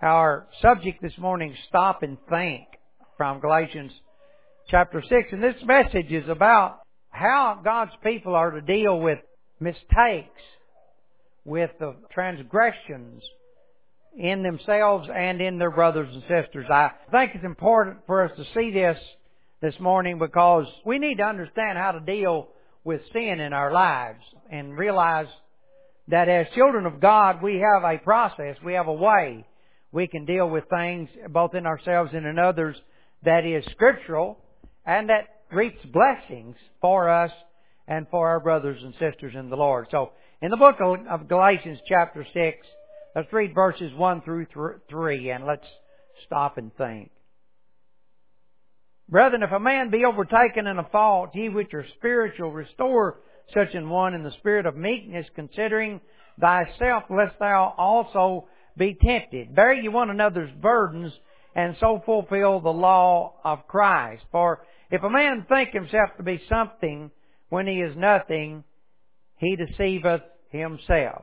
Our subject this morning is Stop and Think from Galatians chapter 6. And this message is about how God's people are to deal with mistakes, with the transgressions in themselves and in their brothers and sisters. I think it's important for us to see this morning because we need to understand how to deal with sin in our lives and realize that as children of God, we have a process, we have a way we can deal with things both in ourselves and in others that is scriptural and that reaps blessings for us and for our brothers and sisters in the Lord. So, in the book of Galatians chapter 6, let's read verses 1 through 3 and let's stop and think. Brethren, if a man be overtaken in a fault, ye which are spiritual, restore such an one in the spirit of meekness, considering thyself, lest thou also be tempted. Bear ye one another's burdens, and so fulfill the law of Christ. For if a man think himself to be something when he is nothing, he deceiveth himself.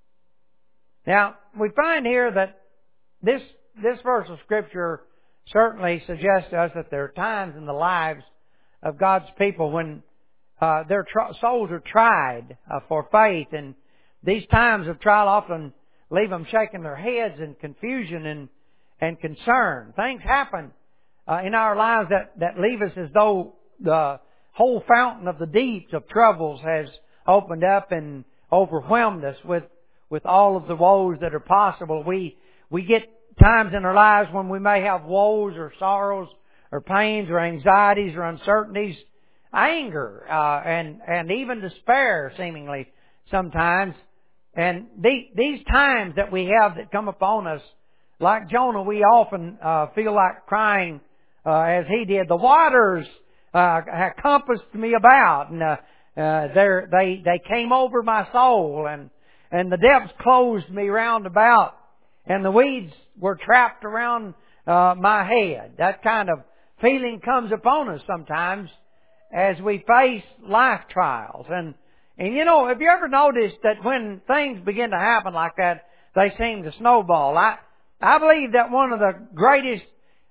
Now, we find here that this verse of Scripture certainly suggests to us that there are times in the lives of God's people when their souls are tried for faith, and these times of trial often leave them shaking their heads in confusion and concern. Things happen in our lives that leave us as though the whole fountain of the deeps of troubles has opened up and overwhelmed us with all of the woes that are possible. We get times in our lives when we may have woes or sorrows or pains or anxieties or uncertainties, anger, and even despair seemingly sometimes. And these times that we have that come upon us, like Jonah, we often feel like crying as he did. The waters have compassed me about, and they came over my soul, and the depths closed me round about, and the weeds were trapped around my head. That kind of feeling comes upon us sometimes as we face life trials. And you know, have you ever noticed that when things begin to happen like that, they seem to snowball? I believe that one of the greatest,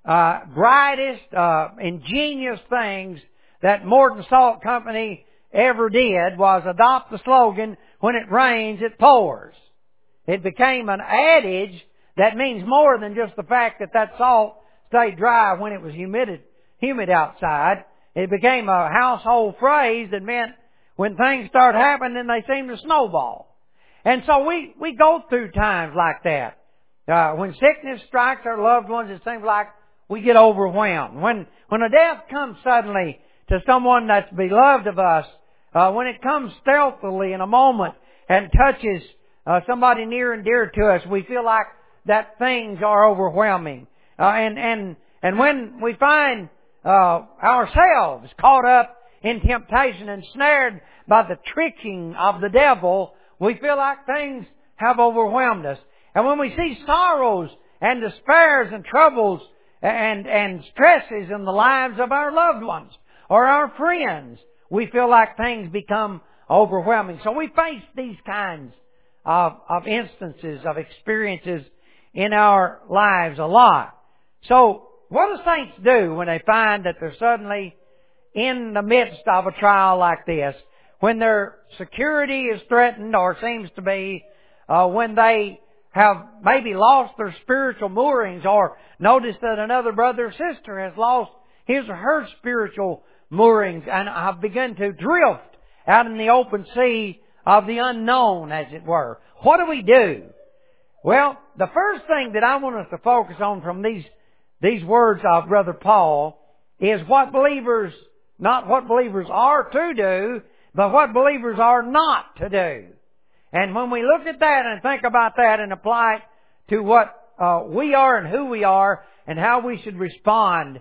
brightest, ingenious things that Morton Salt Company ever did was adopt the slogan, when it rains, it pours. It became an adage that means more than just the fact that salt stayed dry when it was humid outside. It became a household phrase that meant when things start happening, they seem to snowball. And so we go through times like that. When sickness strikes our loved ones, it seems like we get overwhelmed. When a death comes suddenly to someone that's beloved of us, when it comes stealthily in a moment and touches somebody near and dear to us, we feel like that things are overwhelming. And when we find ourselves caught up in temptation and snared by the tricking of the devil, we feel like things have overwhelmed us. And when we see sorrows and despairs and troubles and stresses in the lives of our loved ones or our friends, we feel like things become overwhelming. So we face these kinds of instances, of experiences in our lives a lot. So what do saints do when they find that they're suddenly in the midst of a trial like this? When their security is threatened or seems to be, when they have maybe lost their spiritual moorings or notice that another brother or sister has lost his or her spiritual moorings and have begun to drift out in the open sea of the unknown, as it were. What do we do? Well, the first thing that I want us to focus on from these words of Brother Paul is what believers, not what believers are to do, but what believers are not to do. And when we look at that and think about that and apply it to what we are and who we are and how we should respond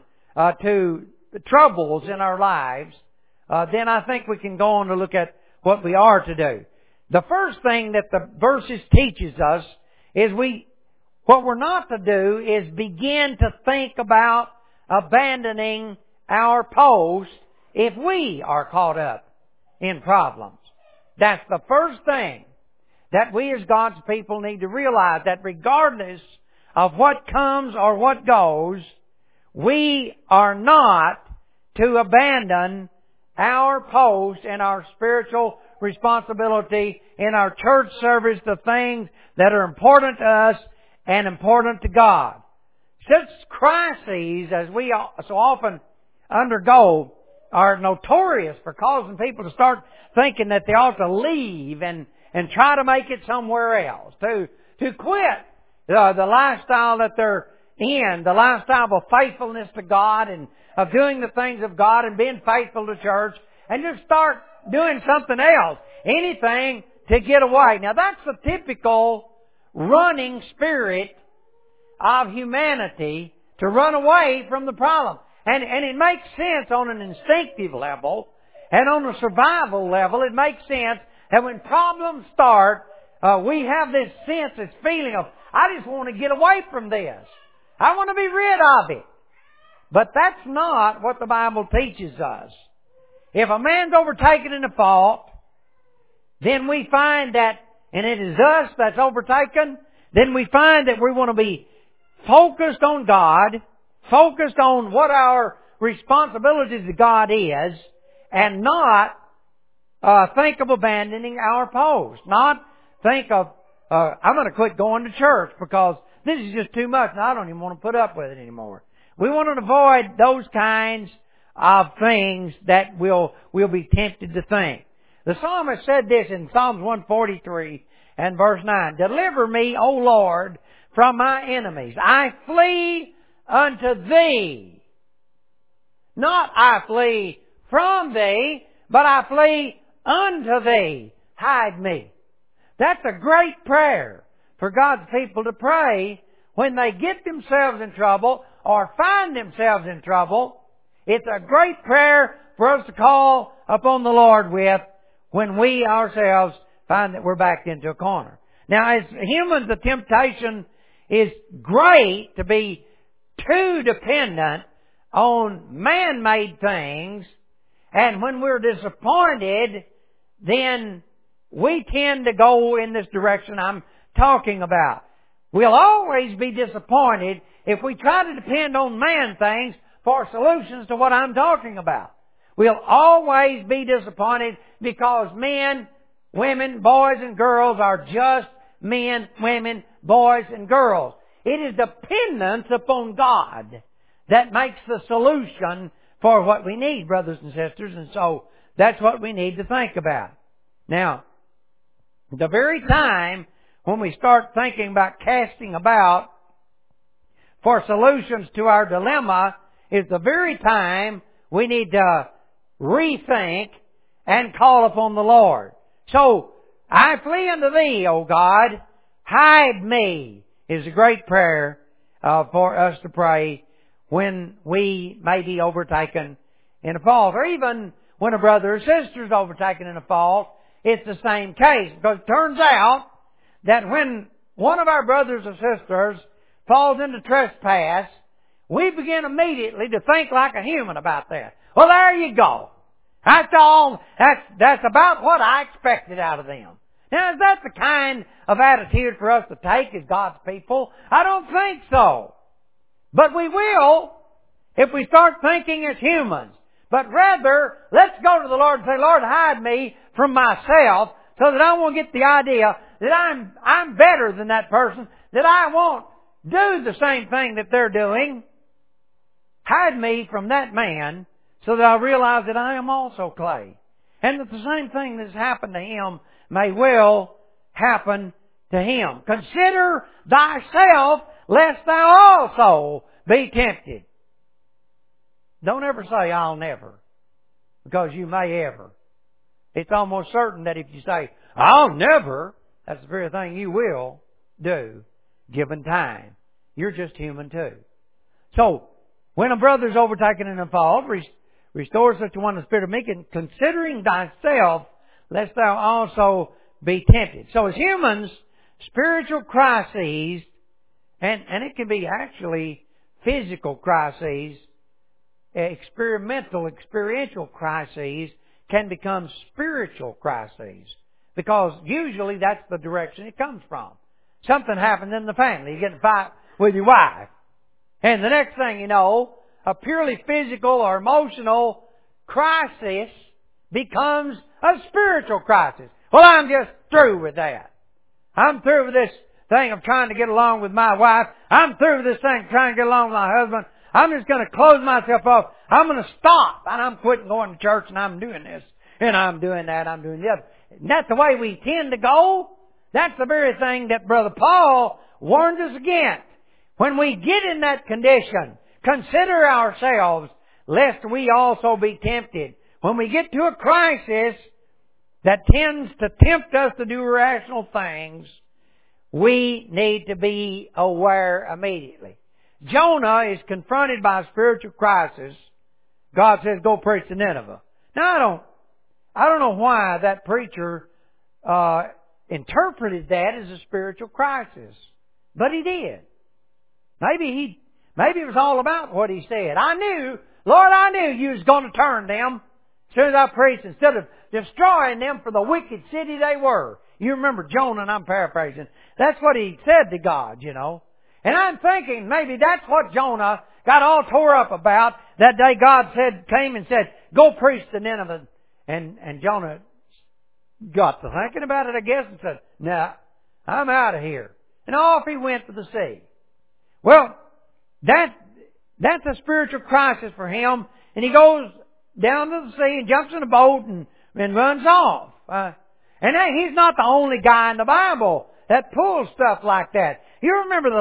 to the troubles in our lives, then I think we can go on to look at what we are to do. The first thing that the verses teaches us is what we're not to do is begin to think about abandoning our post if we are caught up in problems. That's the first thing that we as God's people need to realize, that regardless of what comes or what goes, we are not to abandon our post and our spiritual responsibility in our church service, the things that are important to us and important to God. Such crises as we so often undergo are notorious for causing people to start thinking that they ought to leave and try to make it somewhere else, to quit the lifestyle that they're in, the lifestyle of faithfulness to God and of doing the things of God and being faithful to church, and just start doing something else, anything to get away. Now that's the typical running spirit of humanity, to run away from the problem. And it makes sense on an instinctive level, and on a survival level, it makes sense that when problems start, we have this sense, this feeling of, I just want to get away from this. I want to be rid of it. But that's not what the Bible teaches us. If a man's overtaken in a fault, then we find that, and it is us that's overtaken, then we find that we want to be focused on God, focused on what our responsibility to God is, and not think of abandoning our post. Not think of, I'm going to quit going to church because this is just too much and I don't even want to put up with it anymore. We want to avoid those kinds of things that we'll be tempted to think. The psalmist said this in Psalms 143 and verse 9, Deliver me, O Lord, from my enemies. I flee unto Thee. Not I flee from Thee, but I flee unto Thee. Hide me. That's a great prayer for God's people to pray when they get themselves in trouble or find themselves in trouble. It's a great prayer for us to call upon the Lord with when we ourselves find that we're backed into a corner. Now, as humans, the temptation is great to be too dependent on man-made things, and when we're disappointed, then we tend to go in this direction I'm talking about. We'll always be disappointed if we try to depend on man things for solutions to what I'm talking about. We'll always be disappointed because men, women, boys and girls are just men, women, boys and girls. It is dependence upon God that makes the solution for what we need, brothers and sisters, and so that's what we need to think about. Now, the very time when we start thinking about casting about for solutions to our dilemma is the very time we need to rethink and call upon the Lord. So, I flee unto Thee, O God, hide me, is a great prayer for us to pray when we may be overtaken in a fault. Or even when a brother or sister is overtaken in a fault, it's the same case. Because it turns out that when one of our brothers or sisters falls into trespass, we begin immediately to think like a human about that. Well, there you go. That's all. That's about what I expected out of them. Now, is that the kind of attitude for us to take as God's people? I don't think so. But we will if we start thinking as humans. But rather, let's go to the Lord and say, Lord, hide me from myself so that I won't get the idea that I'm better than that person, that I won't do the same thing that they're doing. Hide me from that man so that I'll realize that I am also clay. And that the same thing that's happened to him may well happen to him. Consider thyself, lest thou also be tempted. Don't ever say, I'll never, because you may ever. It's almost certain that if you say, I'll never, that's the very thing you will do, given time. You're just human too. So, when a brother's overtaken in a fault, restore such a one in the spirit of meekness, considering thyself, lest thou also be tempted. So as humans, spiritual crises, and it can be actually physical crises, experiential crises, can become spiritual crises. Because usually that's the direction it comes from. Something happens in the family. You get in a fight with your wife. And the next thing you know, a purely physical or emotional crisis becomes a spiritual crisis. Well, I'm just through with that. I'm through with this thing of trying to get along with my wife. I'm through with this thing of trying to get along with my husband. I'm just going to close myself off. I'm going to stop. And I'm quitting going to church, and I'm doing this. And I'm doing that. I'm doing the other. Isn't that the way we tend to go? That's the very thing that Brother Paul warned us against. When we get in that condition, consider ourselves, lest we also be tempted. When we get to a crisis that tends to tempt us to do irrational things, we need to be aware immediately. Jonah is confronted by a spiritual crisis. God says, go preach to Nineveh. Now, I don't know why that preacher interpreted that as a spiritual crisis, but he did. Maybe it was all about what he said. Lord, I knew you was going to turn them as soon as I preached, instead of destroying them for the wicked city they were. You remember Jonah, and I'm paraphrasing. That's what he said to God, you know. And I'm thinking maybe that's what Jonah got all tore up about. That day God came and said, go preach to Nineveh. And Jonah got to thinking about it, I guess, and said, nah, I'm out of here. And off he went to the sea. Well, that's a spiritual crisis for him. And he goes down to the sea and jumps in a boat and runs off. And he's not the only guy in the Bible that pulls stuff like that. You remember that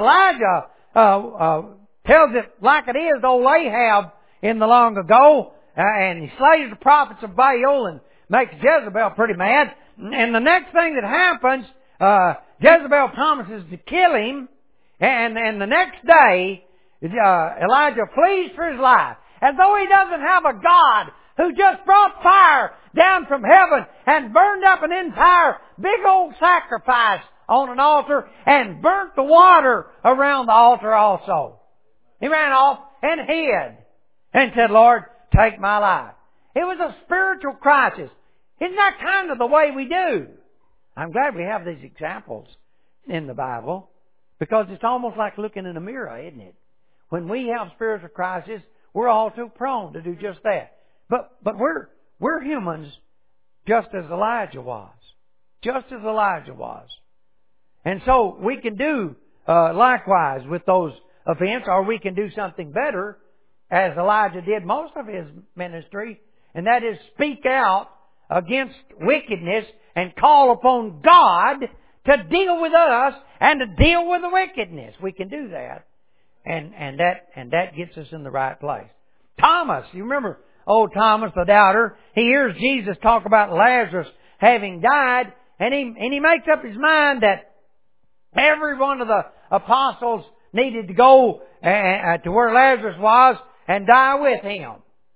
Elijah tells it like it is, old Ahab in the long ago, and he slays the prophets of Baal and makes Jezebel pretty mad. And the next thing that happens, Jezebel promises to kill him, and the next day, Elijah flees for his life, as though he doesn't have a God who just brought fire down from heaven and burned up an entire big old sacrifice on an altar and burnt the water around the altar also. He ran off and hid and said, Lord, take my life. It was a spiritual crisis. Isn't that kind of the way we do? I'm glad we have these examples in the Bible, because it's almost like looking in a mirror, isn't it? When we have spiritual crisis, we're all too prone to do just that. But we're humans, just as Elijah was. Just as Elijah was. And so we can do likewise with those events, or we can do something better, as Elijah did most of his ministry, and that is speak out against wickedness and call upon God to deal with us and to deal with the wickedness. We can do that. And that gets us in the right place. Thomas, you remember old Thomas the doubter, he hears Jesus talk about Lazarus having died, and he makes up his mind that every one of the apostles needed to go to where Lazarus was and die with him.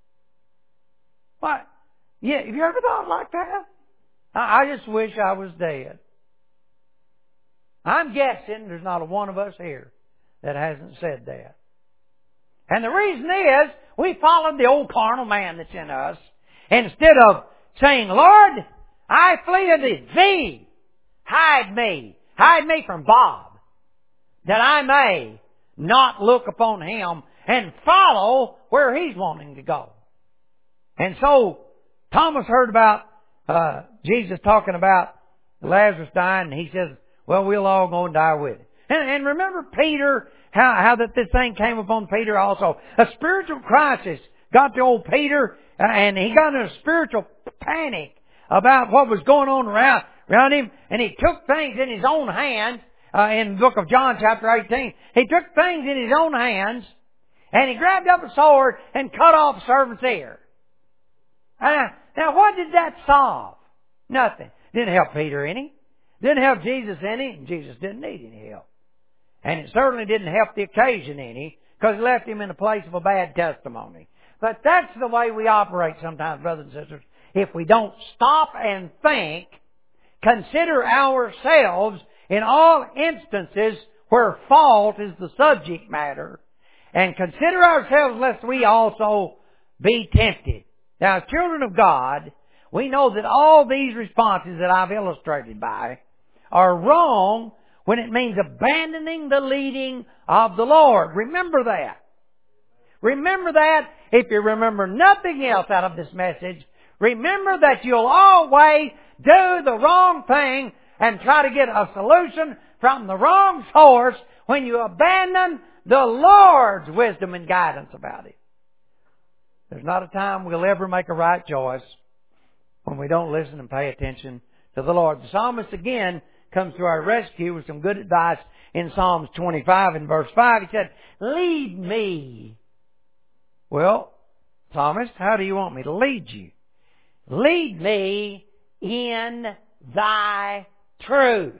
What? Yeah, have you ever thought like that? I just wish I was dead. I'm guessing there's not a one of us here that hasn't said that. And the reason is, we followed the old carnal man that's in us. Instead of saying, Lord, I flee unto Thee. Hide me from Bob, that I may not look upon him and follow where he's wanting to go. And so, Thomas heard about Jesus talking about Lazarus dying, and he says, well, we'll all go and die with him. And remember Peter, how that this thing came upon Peter also. A spiritual crisis got to old Peter, and he got in a spiritual panic about what was going on around him, and he took things in his own hands. In the book of John chapter 18, he took things in his own hands, and he grabbed up a sword and cut off a servant's ear. Now what did that solve? Nothing. Didn't help Peter any. Didn't help Jesus any, and Jesus didn't need any help. And it certainly didn't help the occasion any, because it left him in a place of a bad testimony. But that's the way we operate sometimes, brothers and sisters. If we don't stop and think, consider ourselves in all instances where fault is the subject matter, and consider ourselves lest we also be tempted. Now, as children of God, we know that all these responses that I've illustrated by are wrong when it means abandoning the leading of the Lord. Remember that. Remember that. If you remember nothing else out of this message, remember that you'll always do the wrong thing and try to get a solution from the wrong source when you abandon the Lord's wisdom and guidance about it. There's not a time we'll ever make a right choice when we don't listen and pay attention to the Lord. The psalmist again comes to our rescue with some good advice in Psalms 25 and verse 5. He said, "Lead me." Well, psalmist, how do you want me to lead you? Lead me in thy truth.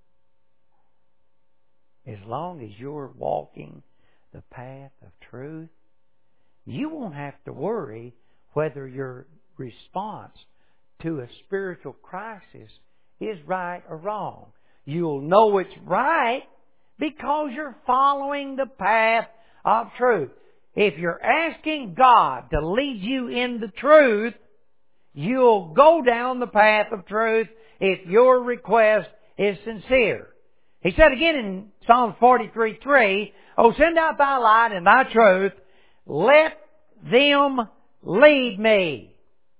As long as you're walking the path of truth, you won't have to worry whether your response to a spiritual crisis is right or wrong. You'll know it's right because you're following the path of truth. If you're asking God to lead you in the truth, you'll go down the path of truth if your request is sincere. He said again in Psalm 43:3, "O send out thy light and thy truth, let them lead me."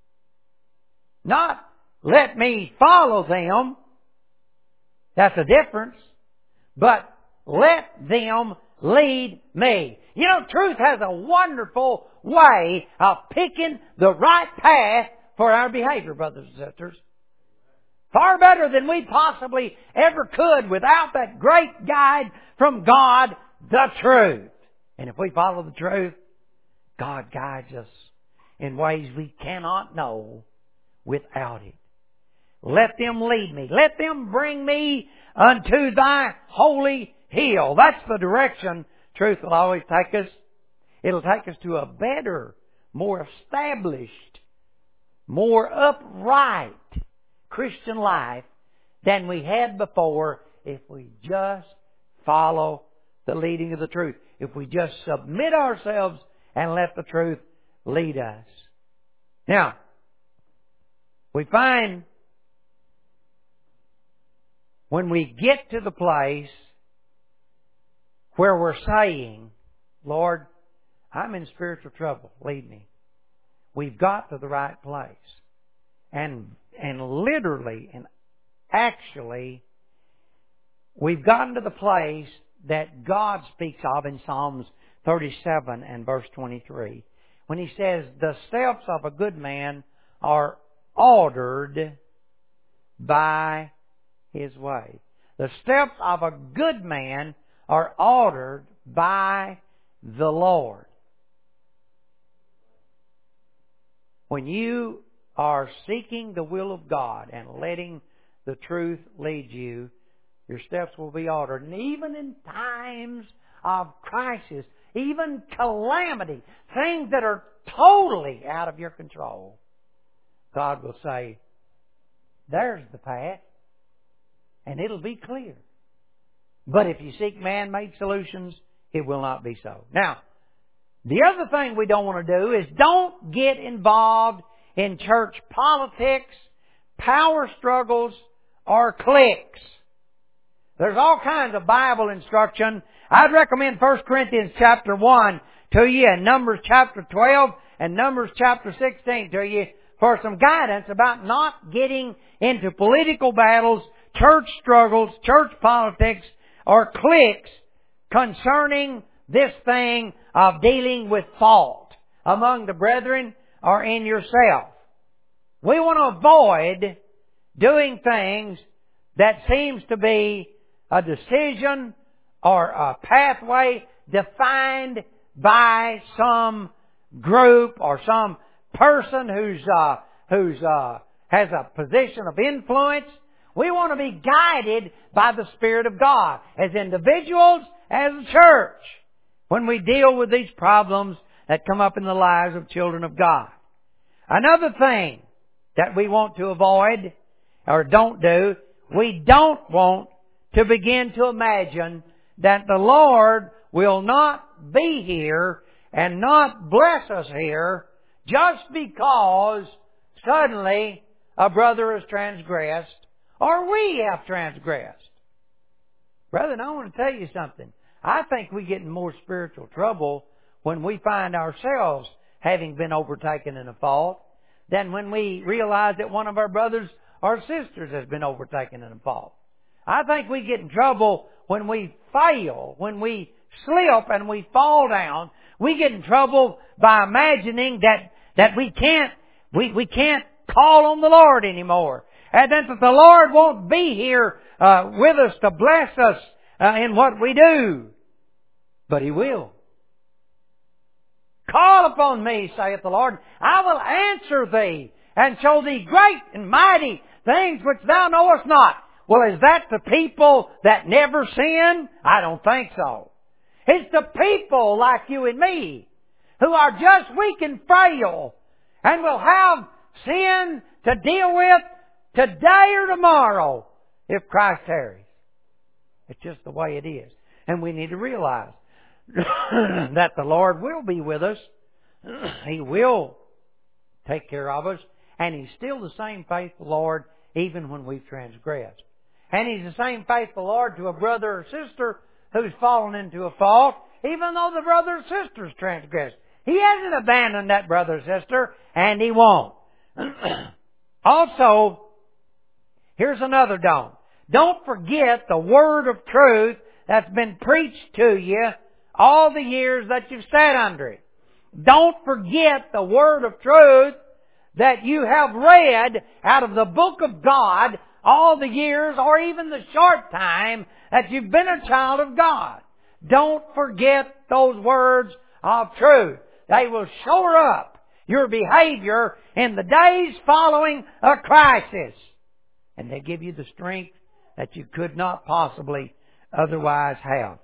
Not let me follow them. That's a difference. But let them lead me. You know, truth has a wonderful way of picking the right path for our behavior, brothers and sisters. Far better than we possibly ever could without that great guide from God, the truth. And if we follow the truth, God guides us in ways we cannot know without it. Let them lead me. Let them bring me unto thy holy hill. That's the direction truth will always take us. It'll take us to a better, more established, more upright Christian life than we had before if we just follow the leading of the truth. If we just submit ourselves and let the truth lead us. Now, we find when we get to the place where we're saying, "Lord, I'm in spiritual trouble, lead me," we've got to the right place. And literally and actually, we've gotten to the place that God speaks of in Psalms 37 and verse 23. When He says, "The steps of a good man are ordered by his way." The steps of a good man are ordered by the Lord. When you are seeking the will of God and letting the truth lead you, your steps will be ordered. And even in times of crisis, even calamity, things that are totally out of your control, God will say, "There's the path," and it'll be clear. But if you seek man-made solutions, it will not be so. Now, the other thing we don't want to do is don't get involved in church politics, power struggles, or cliques. There's all kinds of Bible instruction. I'd recommend 1 Corinthians chapter 1 to you and Numbers chapter 12 and Numbers chapter 16 to you for some guidance about not getting into political battles, church struggles, church politics, or cliques concerning this thing of dealing with fault among the brethren or in yourself. We want to avoid doing things that seems to be a decision or a pathway defined by some group or some person who's has a position of influence. We want to be guided by the Spirit of God as individuals, as a church, when we deal with these problems that come up in the lives of children of God. Another thing that we want to avoid or don't do, we don't want to begin to imagine that the Lord will not be here and not bless us here just because suddenly a brother has transgressed or we have transgressed. Brethren, I want to tell you something. I think we get in more spiritual trouble when we find ourselves having been overtaken in a fault than when we realize that one of our brothers or sisters has been overtaken in a fault. I think we get in trouble when we fail, when we slip and we fall down. We get in trouble by imagining that we can't call on the Lord anymore. And that the Lord won't be here with us to bless us in what we do. But He will. Call upon me, saith the Lord. I will answer thee and show thee great and mighty things which thou knowest not. Well, is that the people that never sin? I don't think so. It's the people like you and me who are just weak and frail and will have sin to deal with today or tomorrow if Christ tarries. It's just the way it is. And we need to realize that the Lord will be with us. He will take care of us. And He's still the same faithful Lord even when we've transgressed. And He's the same faithful Lord to a brother or sister who's fallen into a fault, even though the brother or sister's transgressed. He hasn't abandoned that brother or sister, and He won't. Also, here's another don't. Don't forget the word of truth that's been preached to you all the years that you've sat under it. Don't forget the word of truth that you have read out of the book of God all the years or even the short time that you've been a child of God. Don't forget those words of truth. They will shore up your behavior in the days following a crisis. And they give you the strength that you could not possibly otherwise have.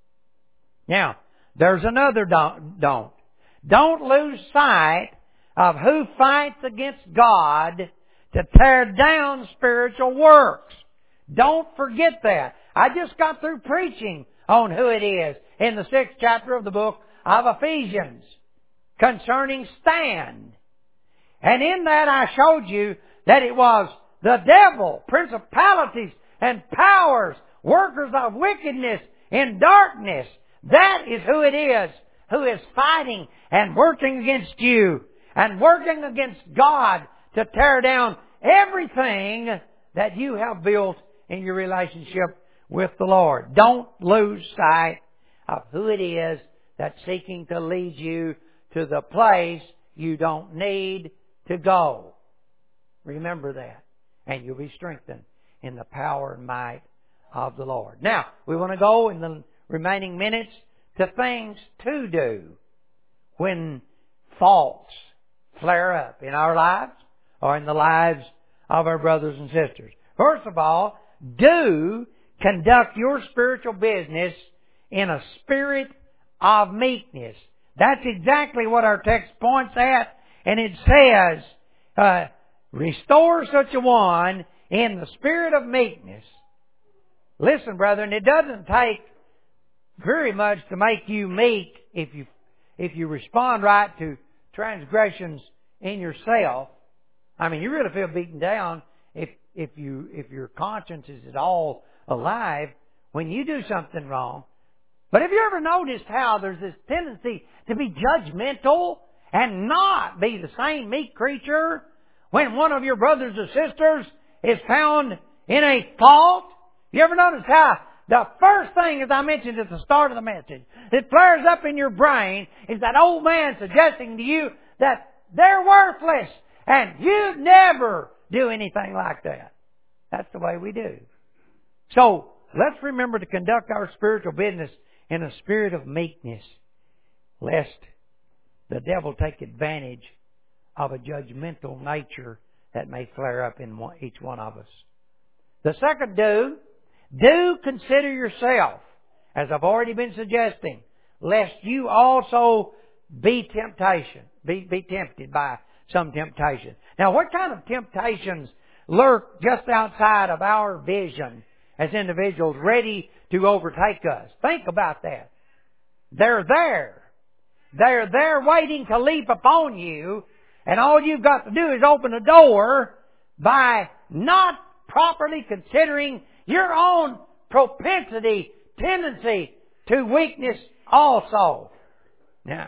Now, there's another don't. Don't lose sight of who fights against God to tear down spiritual works. Don't forget that. I just got through preaching on who it is in the 6th chapter of the book of Ephesians concerning stand. And in that I showed you that it was the devil, principalities and powers, workers of wickedness in darkness. That is who it is who is fighting and working against you and working against God to tear down everything that you have built in your relationship with the Lord. Don't lose sight of who it is that's seeking to lead you to the place you don't need to go. Remember that. And you'll be strengthened in the power and might of the Lord. Now, we want to go in the remaining minutes to things to do when faults flare up in our lives or in the lives of our brothers and sisters. First of all, do conduct your spiritual business in a spirit of meekness. That's exactly what our text points at. And it says, restore such a one in the spirit of meekness. Listen, brethren, it doesn't take very much to make you meek if you respond right to transgressions in yourself. I mean, you really feel beaten down if your conscience is at all alive when you do something wrong. But have you ever noticed how there's this tendency to be judgmental and not be the same meek creature when one of your brothers or sisters is found in a fault? You ever notice how the first thing, as I mentioned at the start of the message, that flares up in your brain is that old man suggesting to you that they're worthless and you'd never do anything like that. That's the way we do. So, let's remember to conduct our spiritual business in a spirit of meekness, lest the devil take advantage of a judgmental nature that may flare up in each one of us. The second do consider yourself, as I've already been suggesting, lest you also be tempted by some temptation. Now, what kind of temptations lurk just outside of our vision as individuals ready to overtake us? Think about that. They're there. They're there waiting to leap upon you, and all you've got to do is open the door by not properly considering your own propensity, tendency to weakness also. Now,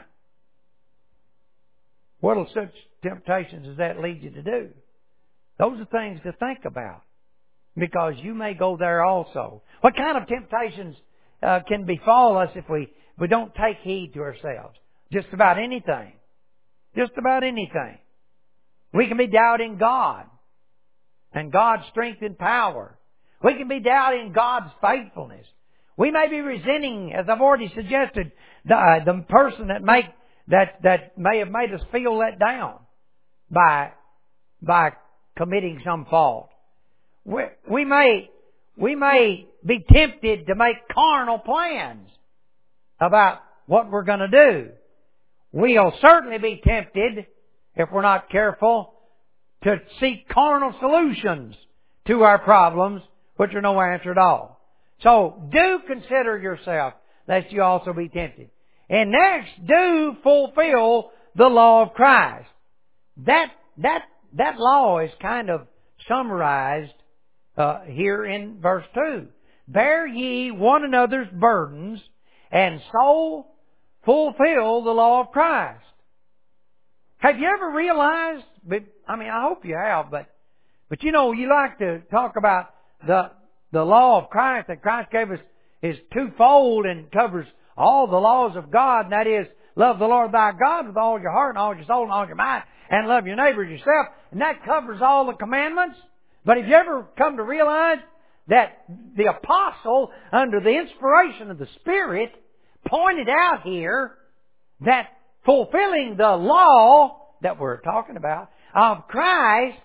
what'll such temptations as that lead you to do? Those are things to think about, because you may go there also. What kind of temptations can befall us if we don't take heed to ourselves? Just about anything. Just about anything. We can be doubting God and God's strength and power. We can be doubting God's faithfulness. We may be resenting, as I've already suggested, the person that may have made us feel let down by committing some fault. We may be tempted to make carnal plans about what we're going to do. We'll certainly be tempted, if we're not careful, to seek carnal solutions to our problems, which are no answer at all. So, do consider yourself, lest you also be tempted. And next, do fulfill the law of Christ. That law is kind of summarized here in verse 2. Bear ye one another's burdens, and so fulfill the law of Christ. Have you ever realized, I hope you have, but you know, you like to talk about the law of Christ, that Christ gave us is twofold and covers all the laws of God, and that is, love the Lord thy God with all your heart and all your soul and all your mind, and love your neighbor as yourself, and that covers all the commandments. But have you ever come to realize that the apostle, under the inspiration of the Spirit, pointed out here that fulfilling the law that we're talking about of Christ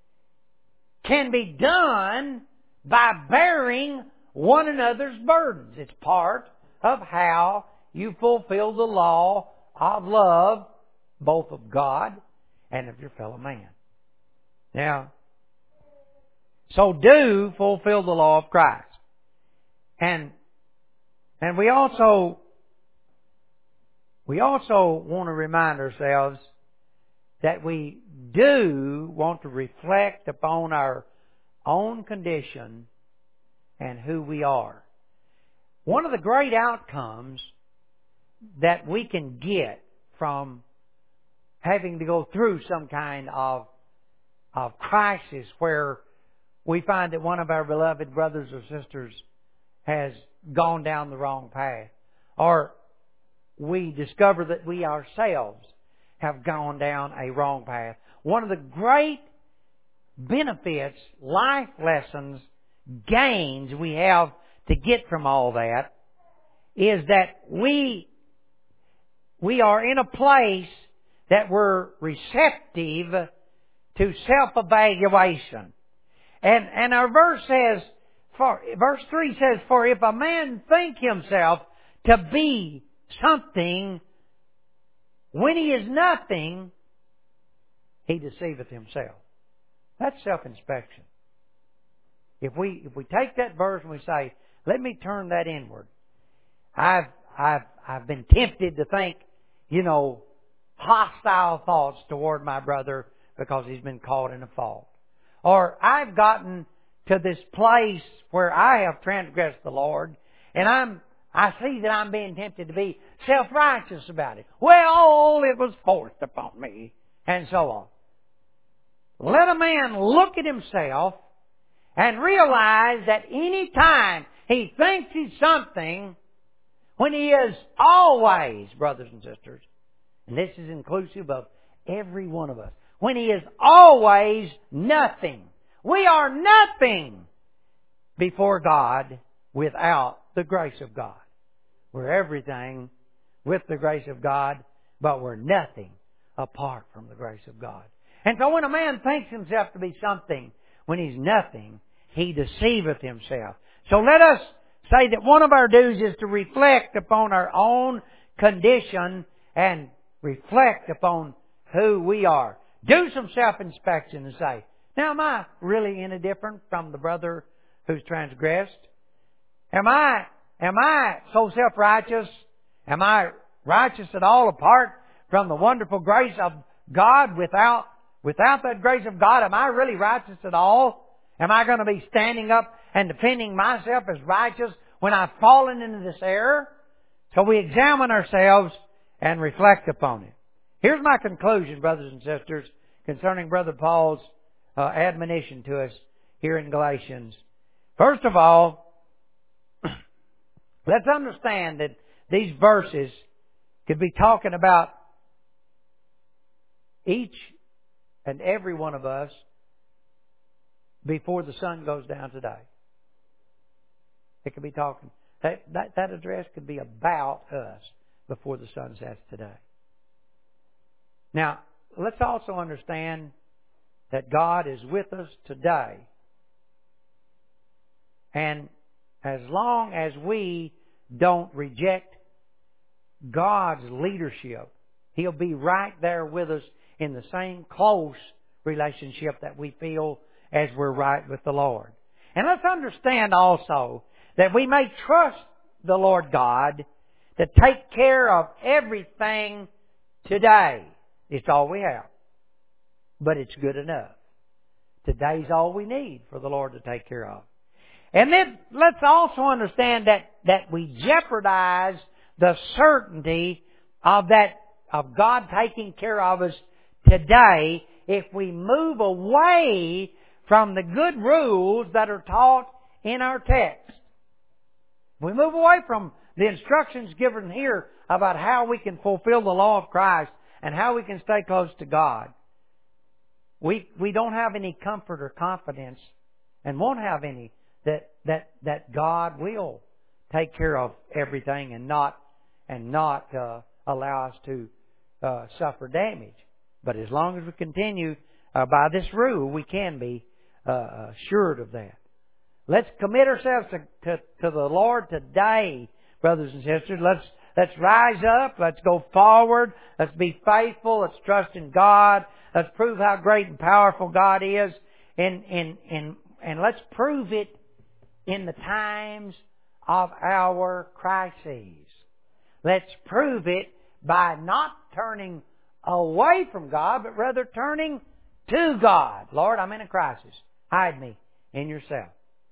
can be done by bearing one another's burdens. It's part of how you fulfill the law of love, both of God and of your fellow man. Now, so do fulfill the law of Christ. And we also want to remind ourselves that we do want to reflect upon our own condition and who we are. One of the great outcomes that we can get from having to go through some kind of crisis where we find that one of our beloved brothers or sisters has gone down the wrong path, or we discover that we ourselves have gone down a wrong path. One of the great benefits, life lessons, gains we have to get from all that is that we are in a place that we're receptive to self-evaluation. And our verse says, verse 3 says, for if a man think himself to be something when he is nothing, he deceiveth himself. That's self-inspection. If we take that verse and we say, let me turn that inward. I've been tempted to think, hostile thoughts toward my brother because he's been caught in a fault. Or I've gotten to this place where I have transgressed the Lord, and I see that I'm being tempted to be self-righteous about it. Well, it was forced upon me, and so on. Let a man look at himself and realize that any time he thinks he's something, when he is always, brothers and sisters, and this is inclusive of every one of us, when he is always nothing. We are nothing before God without the grace of God. We're everything with the grace of God, but we're nothing apart from the grace of God. And so when a man thinks himself to be something, when he's nothing, he deceiveth himself. So let us say that one of our duties is to reflect upon our own condition and reflect upon who we are. Do some self-inspection and say, now am I really any different from the brother who's transgressed? Am I so self-righteous? Am I righteous at all apart from the wonderful grace of God? Without that grace of God, am I really righteous at all? Am I going to be standing up and defending myself as righteous when I've fallen into this error? So we examine ourselves and reflect upon it. Here's my conclusion, brothers and sisters, concerning Brother Paul's admonition to us here in Galatians. First of all, let's understand that these verses could be talking about each and every one of us before the sun goes down today. It could be talking, that address could be about us before the sun sets today. Now, let's also understand that God is with us today. And as long as we don't reject God's leadership, He'll be right there with us in the same close relationship that we feel as we're right with the Lord. And let's understand also that we may trust the Lord God to take care of everything today. It's all we have. But it's good enough. Today's all we need for the Lord to take care of. And then let's also understand that we jeopardize the certainty of God taking care of us today if we move away from the good rules that are taught in our text. We move away from the instructions given here about how we can fulfill the law of Christ and how we can stay close to God. We don't have any comfort or confidence and won't have any that God will take care of everything and not allow us to suffer damage. But as long as we continue by this rule, we can be assured of that. Let's commit ourselves to the Lord today, brothers and sisters. Let's rise up. Let's go forward. Let's be faithful. Let's trust in God. Let's prove how great and powerful God is. And let's prove it in the times of our crises. Let's prove it by not turning away from God, but rather turning to God. Lord, I'm in a crisis. Hide me in yourself.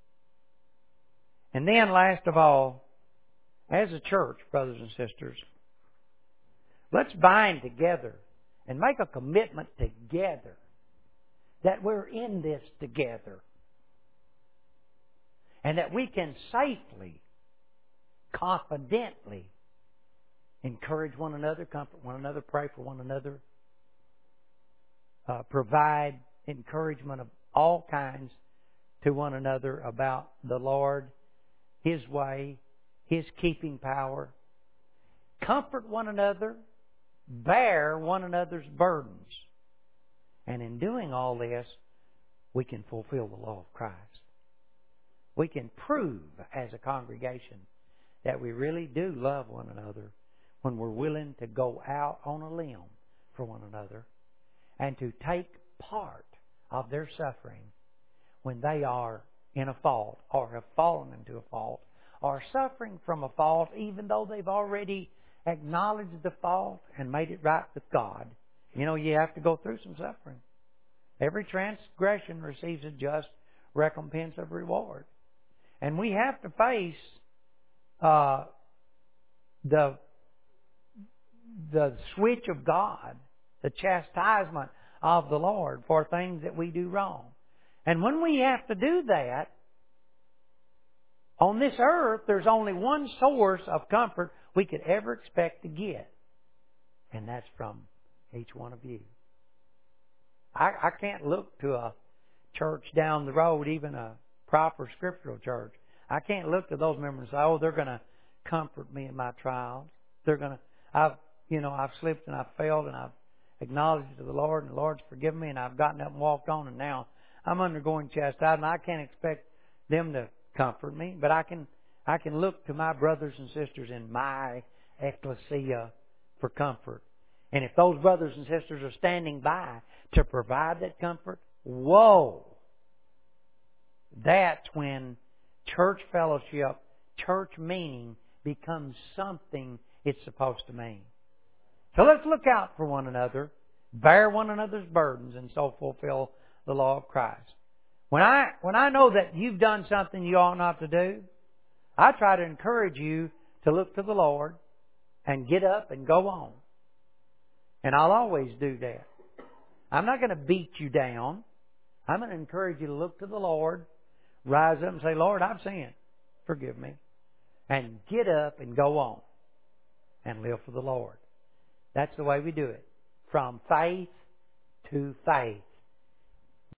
And then, last of all, as a church, brothers and sisters, let's bind together and make a commitment together that we're in this together. And that we can safely, confidently encourage one another, comfort one another, pray for one another, provide encouragement of all kinds to one another about the Lord, His way, His keeping power. Comfort one another, bear one another's burdens. And in doing all this, we can fulfill the law of Christ. We can prove as a congregation that we really do love one another when we're willing to go out on a limb for one another and to take part of their suffering when they are in a fault or have fallen into a fault or suffering from a fault even though they've already acknowledged the fault and made it right with God. You know, you have to go through some suffering. Every transgression receives a just recompense of reward. And we have to face the switch of God, the chastisement of the Lord for things that we do wrong. And when we have to do that, on this earth, there's only one source of comfort we could ever expect to get. And that's from each one of you. I can't look to a church down the road, even a proper scriptural church. I can't look to those members and say, oh, they're going to comfort me in my trials. They're going to, I've slipped and I've failed and I've acknowledged it to the Lord and the Lord's forgiven me and I've gotten up and walked on and now I'm undergoing chastisement. I can't expect them to comfort me, but I can look to my brothers and sisters in my ecclesia for comfort. And if those brothers and sisters are standing by to provide that comfort, whoa! That's when church fellowship, church meaning becomes something it's supposed to mean. So let's look out for one another, bear one another's burdens, and so fulfill the law of Christ. When I know that you've done something you ought not to do, I try to encourage you to look to the Lord and get up and go on. And I'll always do that. I'm not going to beat you down. I'm going to encourage you to look to the Lord, rise up and say, Lord, I've sinned. Forgive me. And get up and go on and live for the Lord. That's the way we do it. From faith to faith.